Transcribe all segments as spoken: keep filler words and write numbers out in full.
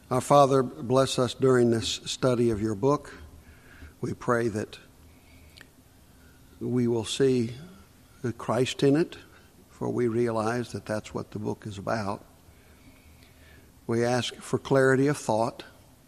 Our Father, bless us during this study of your book. We pray that we will see Christ in it, for we realize that that's what the book is about. We ask for clarity of thought,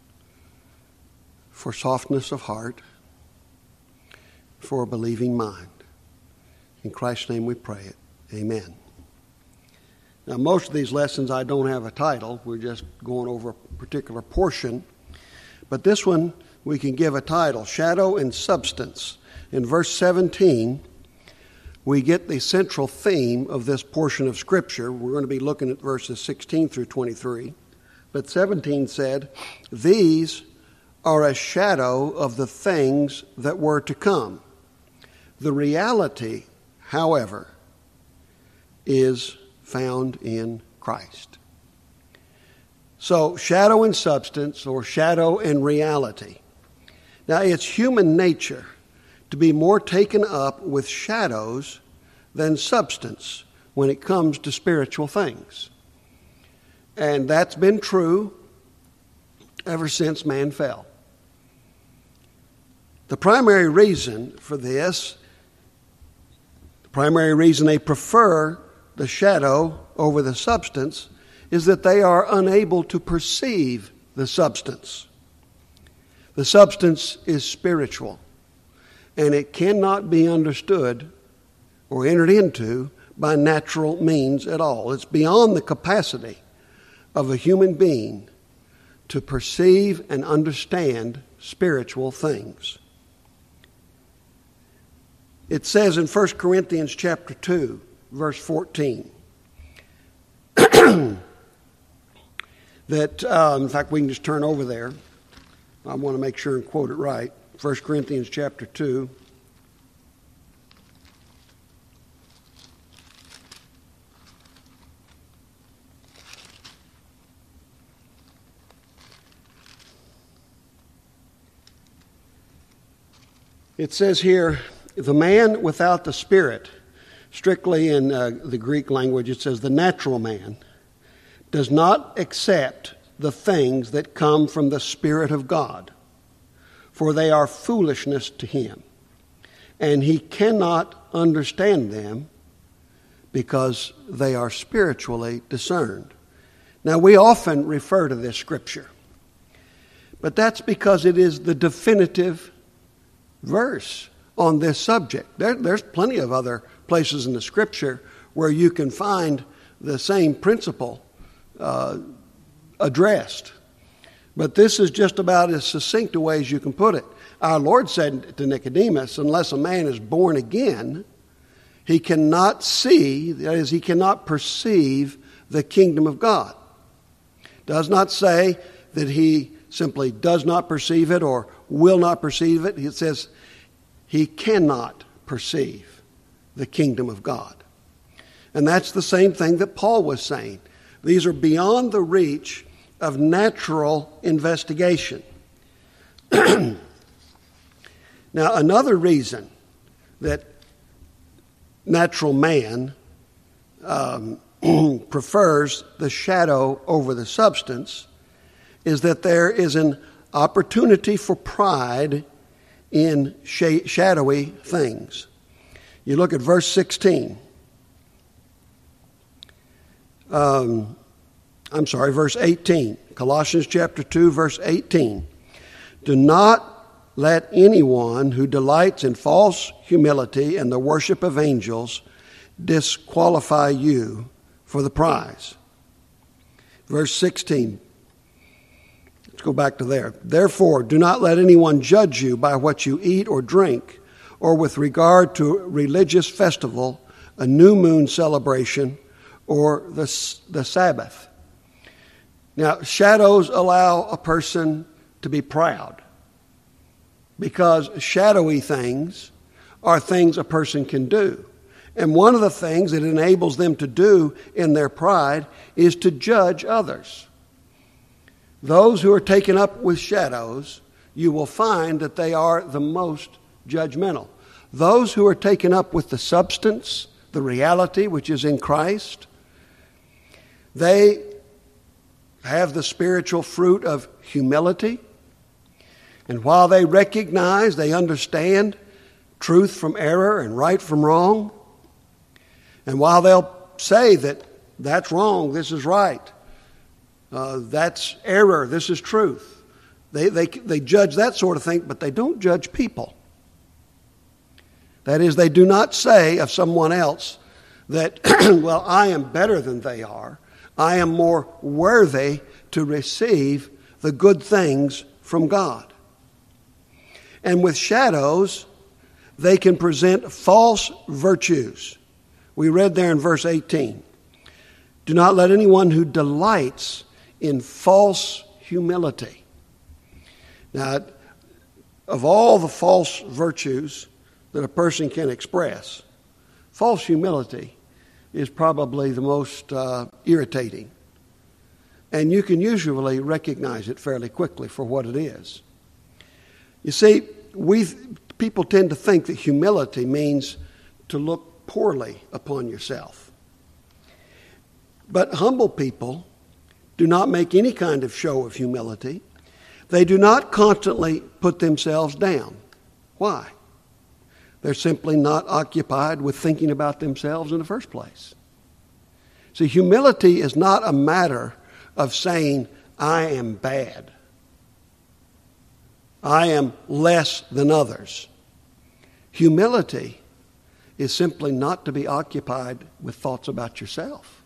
for softness of heart, for a believing mind. In Christ's name we pray it. Amen. Now, most of these lessons I don't have a title. We're just going over a particular portion. But this one we can give a title, Shadow and Substance. In verse seventeen, we get the central theme of this portion of Scripture. We're going to be looking at verses sixteen through twenty-three. But seventeen said, "These are a shadow of the things that were to come. The reality, however, is found in Christ." So, shadow and substance, or shadow and reality. Now, it's human nature to be more taken up with shadows than substance when it comes to spiritual things. And that's been true ever since man fell. The primary reason for this, the primary reason they prefer the shadow over the substance, is that they are unable to perceive the substance. The substance is spiritual, and it cannot be understood or entered into by natural means at all. It's beyond the capacity of a human being to perceive and understand spiritual things. It says in First Corinthians chapter two, verse fourteen, that, uh, in fact, we can just turn over there. I want to make sure and quote it right. First Corinthians chapter two. It says here, the man without the Spirit, strictly in uh, the Greek language, it says the natural man, does not accept the things that come from the Spirit of God, for they are foolishness to him, and he cannot understand them because they are spiritually discerned. Now, we often refer to this scripture, but that's because it is the definitive verse on this subject. There, there's plenty of other places in the scripture where you can find the same principle uh, addressed. But this is just about as succinct a way as you can put it. Our Lord said to Nicodemus, unless a man is born again, he cannot see, that is, he cannot perceive the kingdom of God. Does not say that he simply does not perceive it or will not perceive it. It says he cannot perceive the kingdom of God. And that's the same thing that Paul was saying. These are beyond the reach of natural investigation. Now, another reason that natural man um, prefers the shadow over the substance is that there is an opportunity for pride in sh- shadowy things. You look at verse sixteen. Um, I'm sorry, verse eighteen. Colossians chapter two, verse eighteen. Do not let anyone who delights in false humility and the worship of angels disqualify you for the prize. Verse sixteen. Let's go back to there. Therefore, do not let anyone judge you by what you eat or drink, or with regard to a religious festival, a new moon celebration, or the, the Sabbath. Now, shadows allow a person to be proud, because shadowy things are things a person can do. And one of the things it enables them to do in their pride is to judge others. Those who are taken up with shadows, you will find that they are the most judgmental. Those who are taken up with the substance, the reality which is in Christ, they have the spiritual fruit of humility. And while they recognize, they understand truth from error and right from wrong, and while they'll say that that's wrong, this is right, uh, that's error, this is truth, they, they, they judge that sort of thing, but they don't judge people. That is, they do not say of someone else that, well, I am better than they are. I am more worthy to receive the good things from God. And with shadows, they can present false virtues. We read there in verse eighteen, do not let anyone who delights in false humility. Now, of all the false virtues that a person can express, false humility is probably the most uh, irritating. And you can usually recognize it fairly quickly for what it is. You see, we people tend to think that humility means to look poorly upon yourself. But humble people do not make any kind of show of humility. They do not constantly put themselves down. Why? They're simply not occupied with thinking about themselves in the first place. See, humility is not a matter of saying, I am bad. I am less than others. Humility is simply not to be occupied with thoughts about yourself.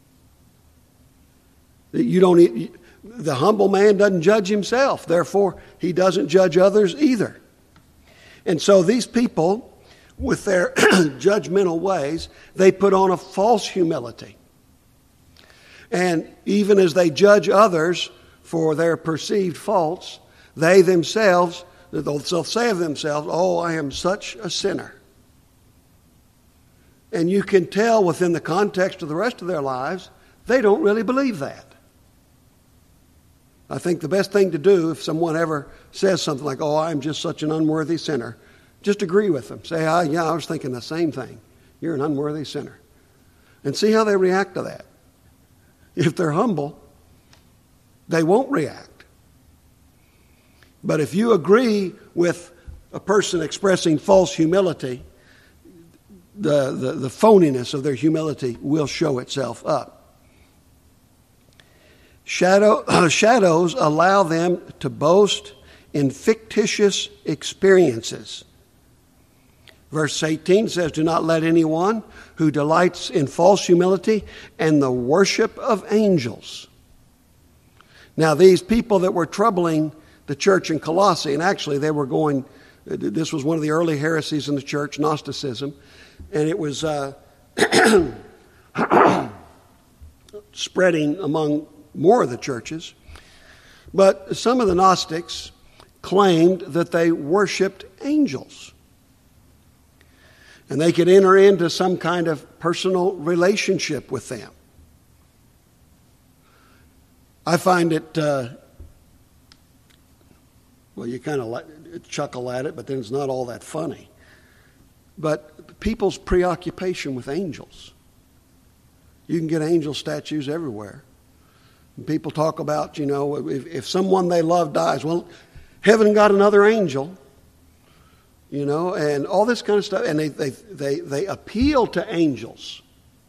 You don't. The humble man doesn't judge himself. Therefore, he doesn't judge others either. And so these people, with their judgmental ways, they put on a false humility. And even as they judge others for their perceived faults, they themselves, they'll say of themselves, oh, I am such a sinner. And you can tell within the context of the rest of their lives, they don't really believe that. I think the best thing to do if someone ever says something like, oh, I'm just such an unworthy sinner, just agree with them. Say, oh, yeah, I was thinking the same thing. You're an unworthy sinner. And see how they react to that. If they're humble, they won't react. But if you agree with a person expressing false humility, the, the, the phoniness of their humility will show itself up. Shadow, uh, shadows allow them to boast in fictitious experiences. Verse eighteen says, do not let anyone who delights in false humility and the worship of angels. Now, these people that were troubling the church in Colossae, and actually they were going, this was one of the early heresies in the church, Gnosticism, and it was uh, spreading among more of the churches. But some of the Gnostics claimed that they worshipped angels. And they could enter into some kind of personal relationship with them. I find it, uh, well, you kind of chuckle at it, but then it's not all that funny. But people's preoccupation with angels. You can get angel statues everywhere. And people talk about, you know, if, if someone they love dies, well, heaven got another angel. You know, and all this kind of stuff. And they, they, they, they appeal to angels.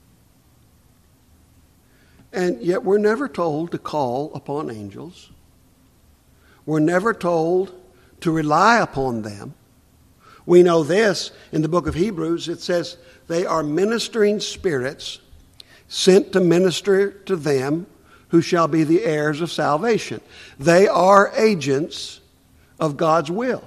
And yet we're never told to call upon angels. We're never told to rely upon them. We know this in the book of Hebrews. It says they are ministering spirits sent to minister to them who shall be the heirs of salvation. They are agents of God's will.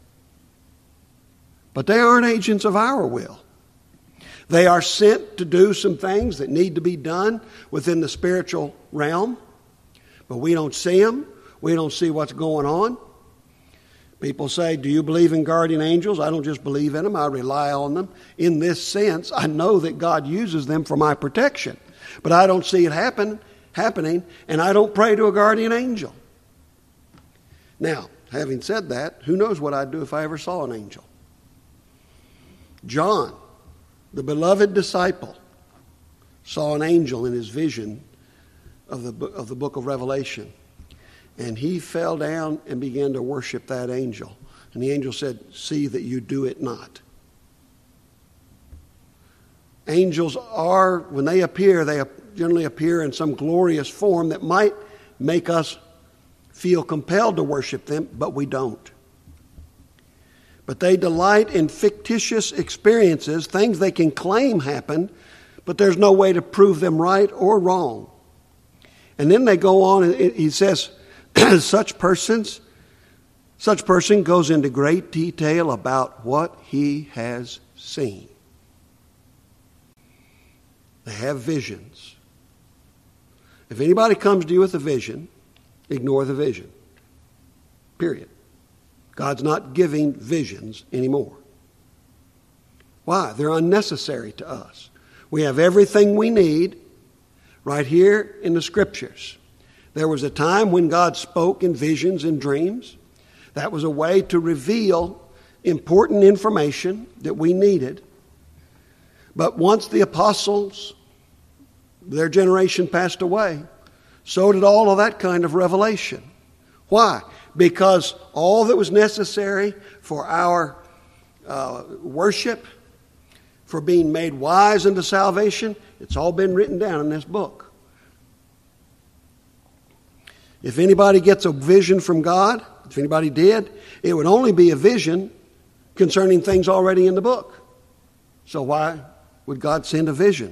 But they aren't agents of our will. They are sent to do some things that need to be done within the spiritual realm. But we don't see them. We don't see what's going on. People say, do you believe in guardian angels? I don't just believe in them. I rely on them. In this sense, I know that God uses them for my protection. But I don't see it happen, happening, and I don't pray to a guardian angel. Now, having said that, who knows what I'd do if I ever saw an angel? John, the beloved disciple, saw an angel in his vision of the, bo- of the book of Revelation. And he fell down and began to worship that angel. And the angel said, "See that you do it not." Angels are, when they appear, they generally appear in some glorious form that might make us feel compelled to worship them, but we don't. But they delight in fictitious experiences, things they can claim happened, but there's no way to prove them right or wrong. And then they go on, and he says, such persons, such person goes into great detail about what he has seen. They have visions. If anybody comes to you with a vision, ignore the vision. Period. God's not giving visions anymore. Why? They're unnecessary to us. We have everything we need right here in the Scriptures. There was a time when God spoke in visions and dreams. That was a way to reveal important information that we needed. But once the apostles, their generation passed away, so did all of that kind of revelation. Why? Because all that was necessary for our uh, worship, for being made wise unto salvation, it's all been written down in this book. If anybody gets a vision from God, if anybody did, it would only be a vision concerning things already in the book. So why would God send a vision?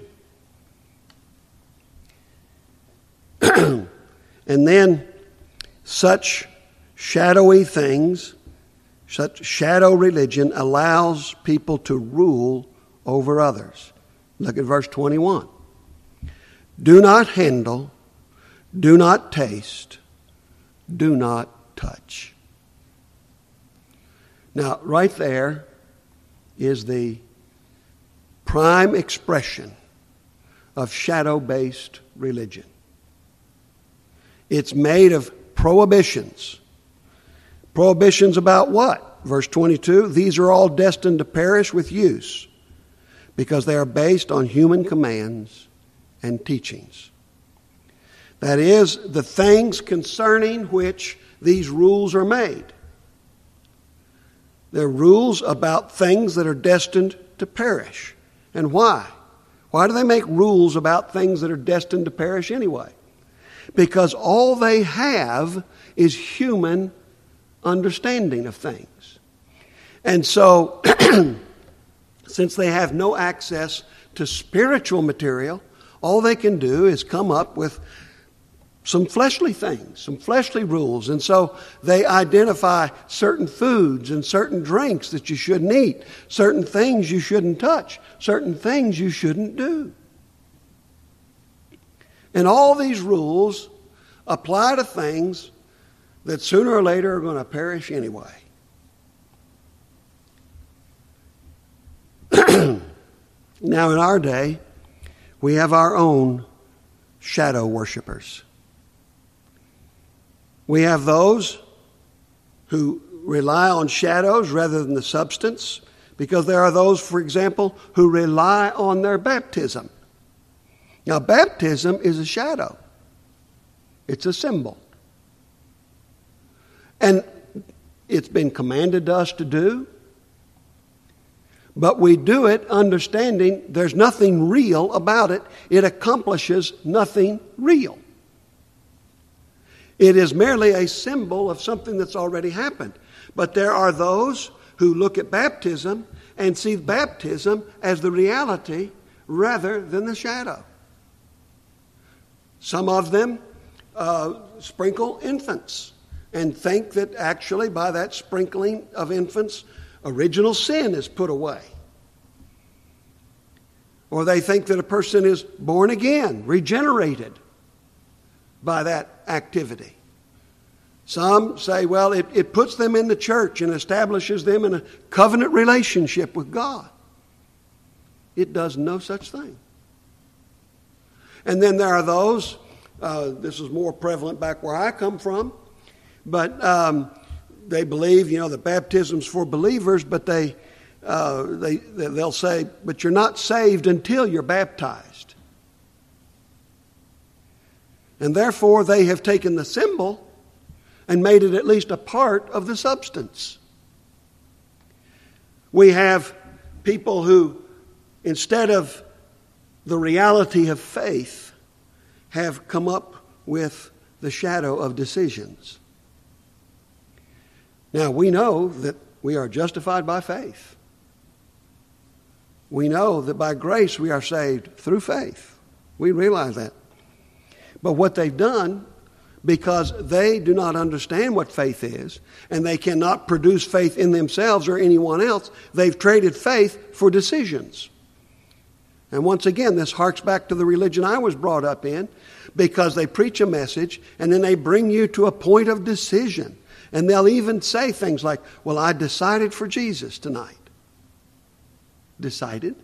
And then such shadowy things, such shadow religion allows people to rule over others. Look at verse twenty-one. Do not handle, do not taste, do not touch. Now, right there is the prime expression of shadow-based religion. It's made of prohibitions. Prohibitions about what? Verse twenty-two, these are all destined to perish with use because they are based on human commands and teachings. That is, the things concerning which these rules are made. They're rules about things that are destined to perish. And why? Why do they make rules about things that are destined to perish anyway? Because all they have is human understanding of things. And so, since they have no access to spiritual material, all they can do is come up with some fleshly things, some fleshly rules. And so they identify certain foods and certain drinks that you shouldn't eat, certain things you shouldn't touch, certain things you shouldn't do. And all these rules apply to things that sooner or later are going to perish anyway. Now, in our day, we have our own shadow worshipers. We have those who rely on shadows rather than the substance, because there are those, for example, who rely on their baptism. Now, baptism is a shadow. It's a symbol. And it's been commanded to us to do, but we do it understanding there's nothing real about it. It accomplishes nothing real. It is merely a symbol of something that's already happened. But there are those who look at baptism and see baptism as the reality rather than the shadow. Some of them uh, sprinkle infants and think that actually by that sprinkling of infants, original sin is put away. Or they think that a person is born again, regenerated by that activity. Some say, well, it, it puts them in the church and establishes them in a covenant relationship with God. It does no such thing. And then there are those, uh, this is more prevalent back where I come from, but um, they believe, you know, that baptism's for believers, but they, uh, they, they'll say, but you're not saved until you're baptized. And therefore they have taken the symbol and made it at least a part of the substance. We have people who, instead of the reality of faith, have come up with the shadow of decisions. Now, we know that we are justified by faith. We know that by grace we are saved through faith. We realize that. But what they've done, because they do not understand what faith is, and they cannot produce faith in themselves or anyone else, they've traded faith for decisions. And once again, this harks back to the religion I was brought up in, because they preach a message and then they bring you to a point of decision. And they'll even say things like, well, I decided for Jesus tonight. Decided?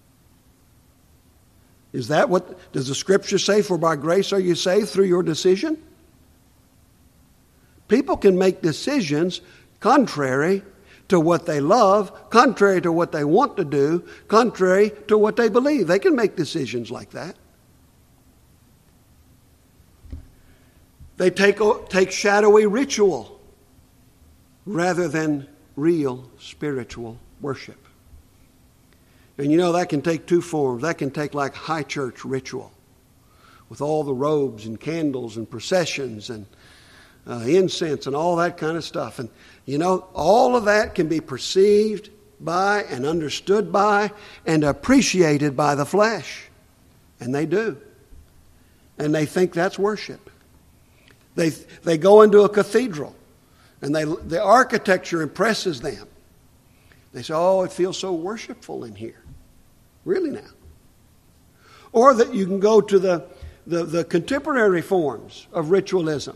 Is that what, does the Scripture say, for by grace are you saved through your decision? People can make decisions contrary to what they love, contrary to what they want to do, contrary to what they believe. They can make decisions like that. They take, take shadowy ritual rather than real spiritual worship. And you know, that can take two forms. That can take like high church ritual with all the robes and candles and processions and uh, incense and all that kind of stuff. And you know, all of that can be perceived by and understood by and appreciated by the flesh. And they do. And they think that's worship. They they go into a cathedral and they the architecture impresses them. They say, oh, it feels so worshipful in here. Really now. Or that you can go to the, the, the contemporary forms of ritualism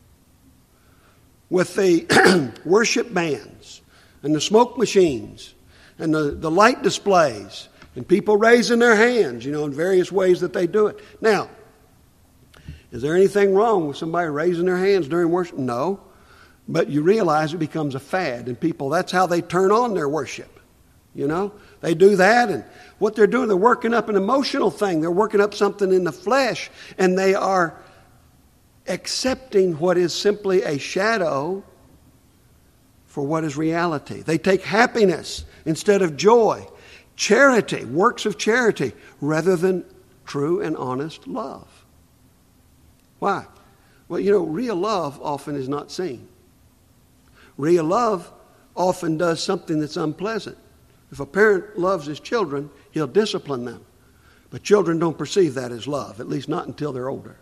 with the worship bands and the smoke machines and the, the light displays and people raising their hands, you know, in various ways that they do it. Now, is there anything wrong with somebody raising their hands during worship? No. But you realize it becomes a fad, and people, that's how they turn on their worship. You know, they do that, and what they're doing, they're working up an emotional thing. They're working up something in the flesh, and they are accepting what is simply a shadow for what is reality. They take happiness instead of joy, charity, works of charity, rather than true and honest love. Why? Well, you know, real love often is not seen. Real love often does something that's unpleasant. If a parent loves his children, he'll discipline them. But children don't perceive that as love, at least not until they're older.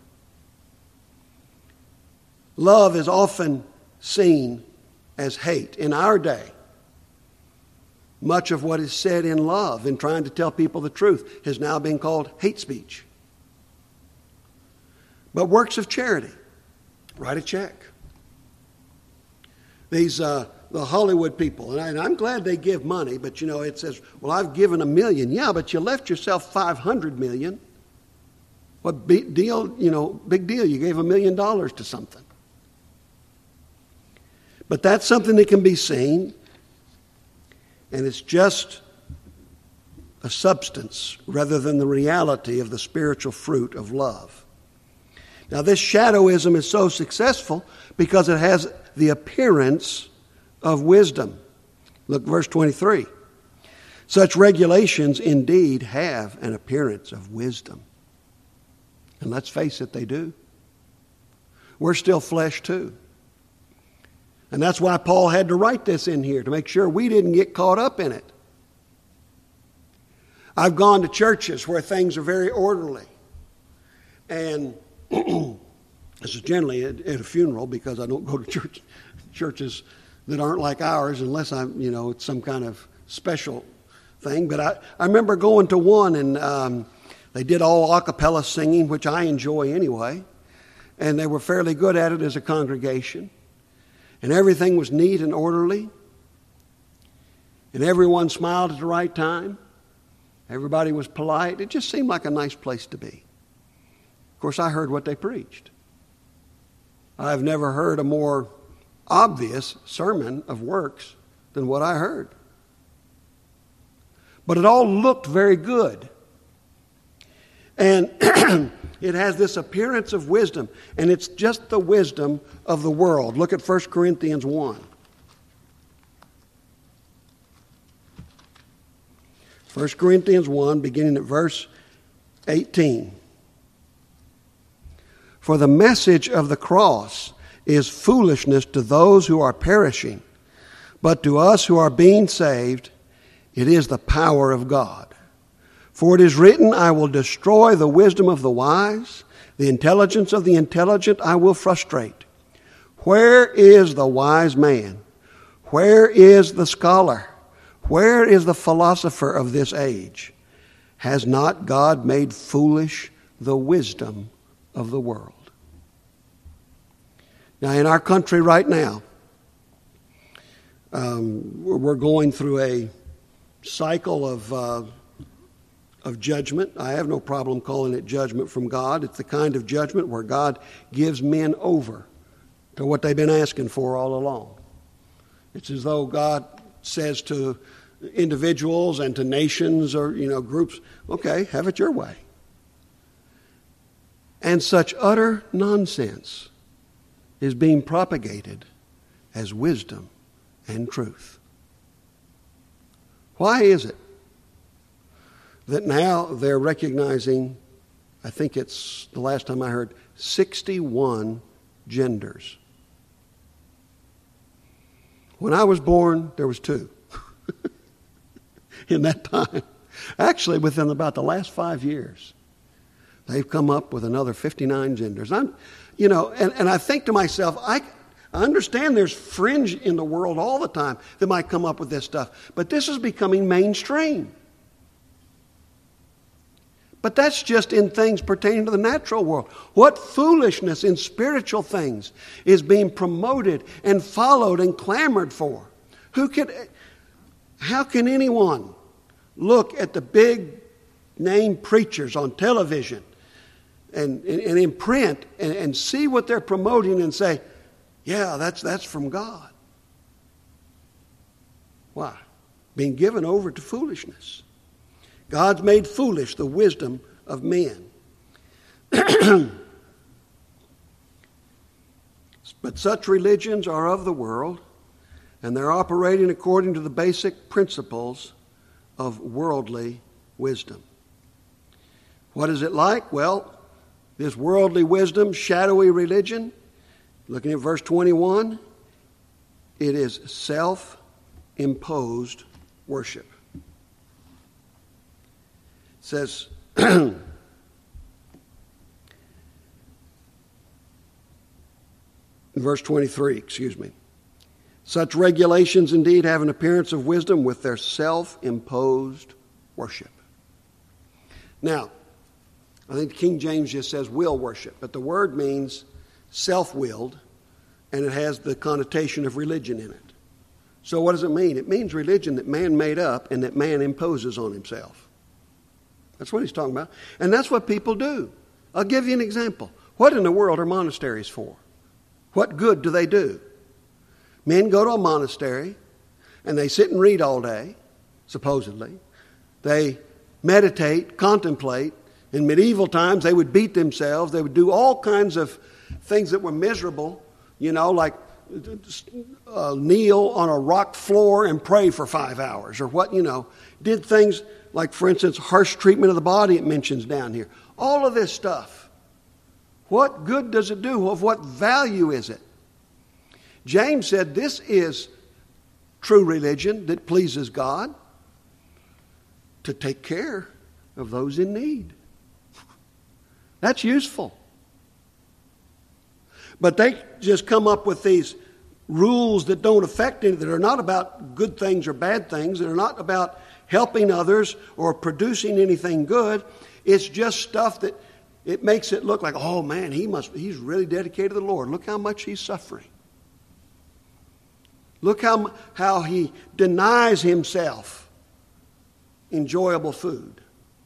Love is often seen as hate. In our day, much of what is said in love, in trying to tell people the truth, has now been called hate speech. But works of charity, write a check. These uh, the Hollywood people, and, I, and I'm glad they give money, but you know, it says, well, I've given a million. Yeah, but you left yourself five hundred million. What big deal, you know, big deal, you gave a million dollars to something. But that's something that can be seen, and it's just a substance rather than the reality of the spiritual fruit of love. Now, this shadowism is so successful because it has the appearance of wisdom. Look, verse twenty-three. Such regulations indeed have an appearance of wisdom. And let's face it, they do. We're still flesh too. And that's why Paul had to write this in here, to make sure we didn't get caught up in it. I've gone to churches where things are very orderly. And this is generally at, at a funeral, because I don't go to church, churches that aren't like ours unless I'm, you know, it's some kind of special thing. But I, I remember going to one, and um, they did all a cappella singing, which I enjoy anyway. And they were fairly good at it as a congregation. And everything was neat and orderly. And everyone smiled at the right time. Everybody was polite. It just seemed like a nice place to be. Of course, I heard what they preached. I've never heard a more obvious sermon of works than what I heard. But it all looked very good. And it has this appearance of wisdom, and it's just the wisdom of the world. Look at First Corinthians one. First Corinthians one, beginning at verse eighteen. For the message of the cross is foolishness to those who are perishing, but to us who are being saved, it is the power of God. For it is written, I will destroy the wisdom of the wise, the intelligence of the intelligent I will frustrate. Where is the wise man? Where is the scholar? Where is the philosopher of this age? Has not God made foolish the wisdom of the world? Now, in our country right now, um, we're going through a cycle of uh, of judgment. I have no problem calling it judgment from God. It's the kind of judgment where God gives men over to what they've been asking for all along. It's as though God says to individuals and to nations or, you know, groups, okay, have it your way. And such utter nonsense is being propagated as wisdom and truth. Why is it that now they're recognizing, I think it's the last time I heard, sixty-one genders? When I was born, there was two. In that time. Actually, within about the last five years, they've come up with another fifty-nine genders. I'm, you know, and, and I think to myself, I, I understand there's fringe in the world all the time that might come up with this stuff, but this is becoming mainstream. But that's just in things pertaining to the natural world. What foolishness in spiritual things is being promoted and followed and clamored for? Who could, how can anyone look at the big name preachers on television and, and, and in print and, and see what they're promoting and say, yeah, that's that's from God? Why? Being given over to foolishness. God's made foolish the wisdom of men. But such religions are of the world, and they're operating according to the basic principles of worldly wisdom. What is it like? Well, this worldly wisdom, shadowy religion, looking at verse twenty-one, it is self-imposed worship. It says, verse twenty-three, excuse me. Such regulations indeed have an appearance of wisdom with their self-imposed worship. Now, I think King James just says will worship, but the word means self-willed, and it has the connotation of religion in it. So what does it mean? It means religion that man made up and that man imposes on himself. That's what he's talking about. And that's what people do. I'll give you an example. What in the world are monasteries for? What good do they do? Men go to a monastery and they sit and read all day, supposedly. They meditate, contemplate. In medieval times, they would beat themselves. They would do all kinds of things that were miserable, you know, like uh, kneel on a rock floor and pray for five hours or what, you know. Did things like, for instance, harsh treatment of the body it mentions down here. All of this stuff. What good does it do? Of what value is it? James said this is true religion that pleases God, to take care of those in need. That's useful. But they just come up with these rules that don't affect any, that are not about good things or bad things, that are not about helping others or producing anything good. It's just stuff that it makes it look like, oh man, he must, he's really dedicated to the Lord. Look how much he's suffering. Look how, how he denies himself enjoyable food.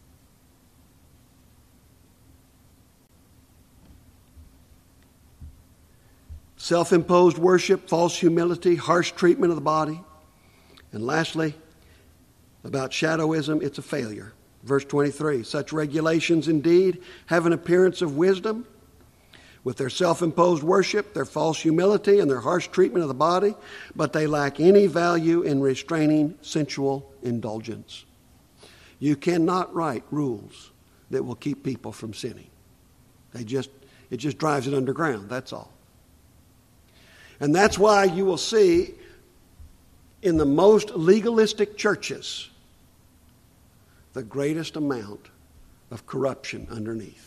Self-imposed worship, false humility, harsh treatment of the body. And lastly, about shadowism, it's a failure. Verse twenty-three, such regulations indeed have an appearance of wisdom, with their self-imposed worship, their false humility, and their harsh treatment of the body, but they lack any value in restraining sensual indulgence. You cannot write rules that will keep people from sinning. They just, it just drives it underground, that's all. And that's why you will see in the most legalistic churches the greatest amount of corruption underneath.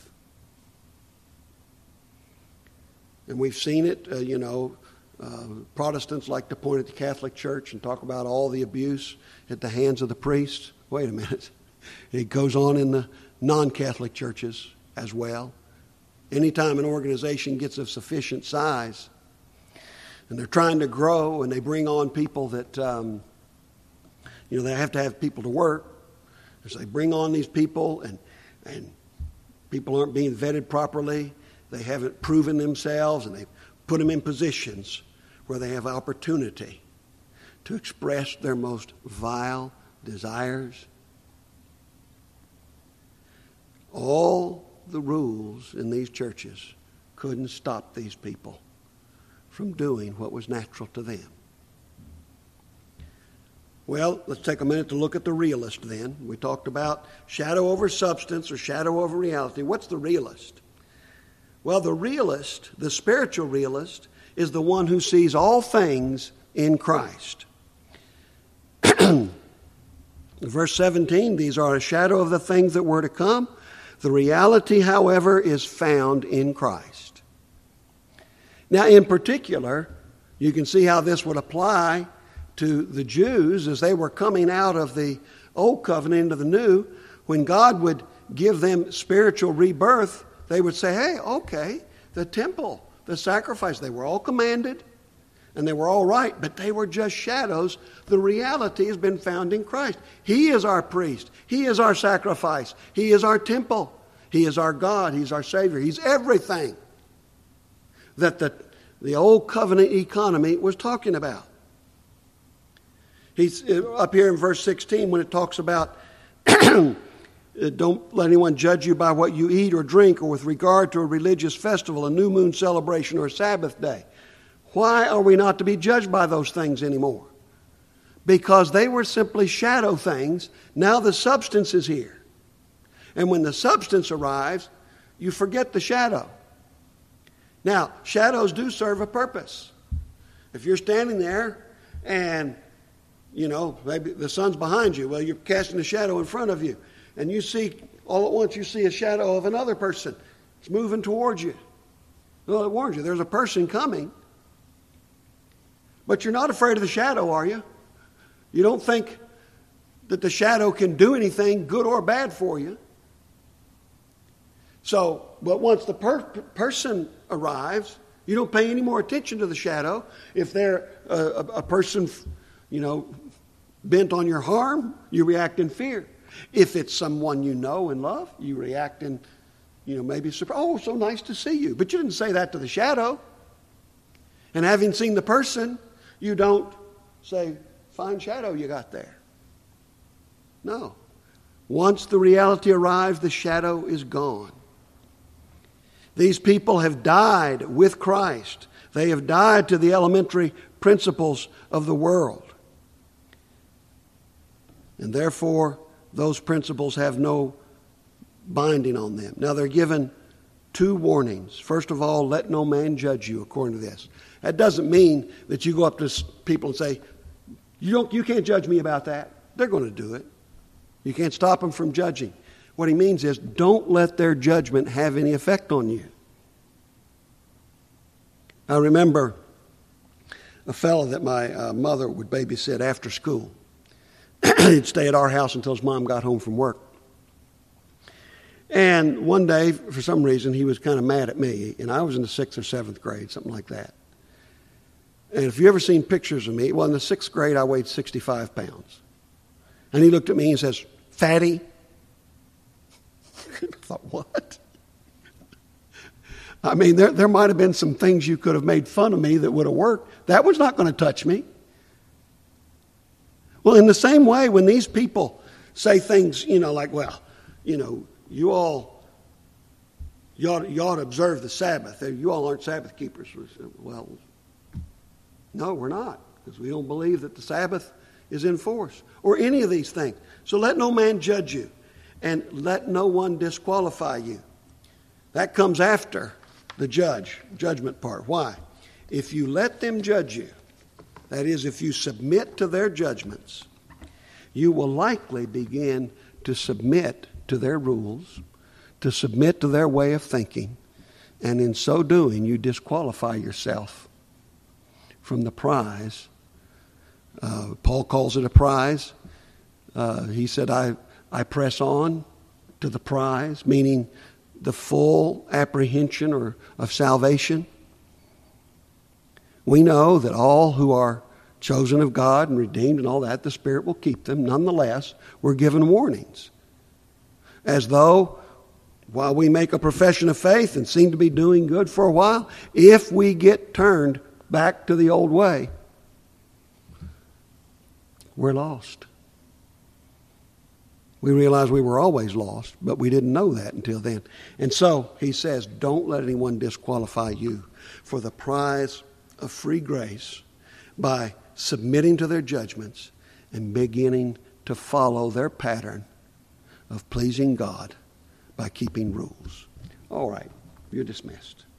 And we've seen it, uh, you know, uh, Protestants like to point at the Catholic Church and talk about all the abuse at the hands of the priests. Wait a minute. It goes on in the non-Catholic churches as well. Anytime an organization gets of sufficient size and they're trying to grow and they bring on people that, um, you know, they have to have people to work. So they bring on these people and, and people aren't being vetted properly. They haven't proven themselves, and they put them in positions where they have opportunity to express their most vile desires. All the rules in these churches couldn't stop these people from doing what was natural to them. Well, let's take a minute to look at the realist then. We talked about shadow over substance or shadow over reality. What's the realist? Well, the realist, the spiritual realist, is the one who sees all things in Christ. Verse seventeen, these are a shadow of the things that were to come. The reality, however, is found in Christ. Now, in particular, you can see how this would apply to the Jews as they were coming out of the old covenant into the new. When God would give them spiritual rebirth, they would say, hey, okay, the temple, the sacrifice, they were all commanded and they were all right, but they were just shadows. The reality has been found in Christ. He is our priest. He is our sacrifice. He is our temple. He is our God. He's our Savior. He's everything that the, the old covenant economy was talking about. He's up here in verse sixteen when it talks about don't let anyone judge you by what you eat or drink or with regard to a religious festival, a new moon celebration, or a Sabbath day. Why are we not to be judged by those things anymore? Because they were simply shadow things. Now the substance is here. And when the substance arrives, you forget the shadow. Now, shadows do serve a purpose. If you're standing there and, you know, maybe the sun's behind you, well, you're casting a shadow in front of you. And you see, all at once, you see a shadow of another person. It's moving towards you. Well, it warns you, there's a person coming. But you're not afraid of the shadow, are you? You don't think that the shadow can do anything good or bad for you. So, but once the per- person arrives, you don't pay any more attention to the shadow. If they're a, a, a person, you know, bent on your harm, you react in fear. If it's someone you know and love, you react in, you know, maybe surprise. Oh, so nice to see you. But you didn't say that to the shadow. And having seen the person, you don't say, fine shadow you got there. No. Once the reality arrives, the shadow is gone. These people have died with Christ. They have died to the elementary principles of the world. And therefore, those principles have no binding on them. Now, they're given two warnings. First of all, let no man judge you according to this. That doesn't mean that you go up to people and say, you don't, you can't judge me about that. They're going to do it. You can't stop them from judging. What he means is, don't let their judgment have any effect on you. I remember a fellow that my uh, mother would babysit after school. He'd stay at our house until his mom got home from work. And one day, for some reason, he was kind of mad at me. And I was in the sixth or seventh grade, something like that. And if you've ever seen pictures of me, well, in the sixth grade, I weighed sixty-five pounds. And he looked at me and says, fatty. I thought, what? I mean, there, there might have been some things you could have made fun of me that would have worked. That was not going to touch me. Well, in the same way, when these people say things, you know, like, well, you know, you all, you ought, you ought to observe the Sabbath. You all aren't Sabbath keepers. Well, no, we're not, because we don't believe that the Sabbath is in force, or any of these things. So let no man judge you, and let no one disqualify you. That comes after the judge, judgment part. Why? If you let them judge you, that is, if you submit to their judgments, you will likely begin to submit to their rules, to submit to their way of thinking, and in so doing, you disqualify yourself from the prize. Uh, Paul calls it a prize. Uh, he said, I, I press on to the prize, meaning the full apprehension or of salvation. We know that all who are chosen of God and redeemed and all that, the Spirit will keep them. Nonetheless, we're given warnings. As though, while we make a profession of faith and seem to be doing good for a while, if we get turned back to the old way, we're lost. We realize we were always lost, but we didn't know that until then. And so he says, don't let anyone disqualify you for the prize of free grace by submitting to their judgments and beginning to follow their pattern of pleasing God by keeping rules. All right, you're dismissed.